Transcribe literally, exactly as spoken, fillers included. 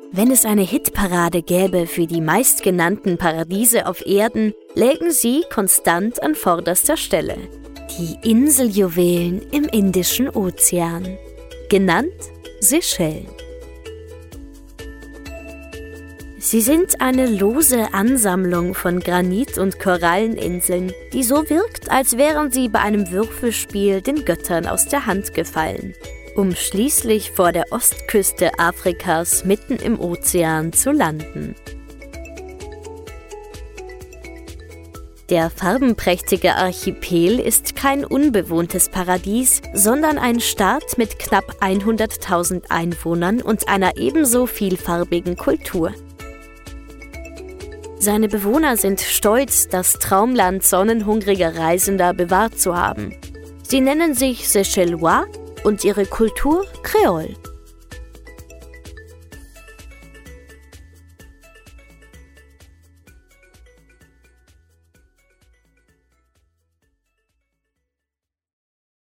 Wenn es eine Hitparade gäbe für die meistgenannten Paradiese auf Erden, lägen sie konstant an vorderster Stelle. Die Inseljuwelen im Indischen Ozean, genannt Seychellen. Sie sind eine lose Ansammlung von Granit- und Koralleninseln, die so wirkt, als wären sie bei einem Würfelspiel den Göttern aus der Hand gefallen, um schließlich vor der Ostküste Afrikas mitten im Ozean zu landen. Der farbenprächtige Archipel ist kein unbewohntes Paradies, sondern ein Staat mit knapp hunderttausend Einwohnern und einer ebenso vielfarbigen Kultur. Seine Bewohner sind stolz, das Traumland sonnenhungriger Reisender bewahrt zu haben. Sie nennen sich Seychellois und ihre Kultur Kreol.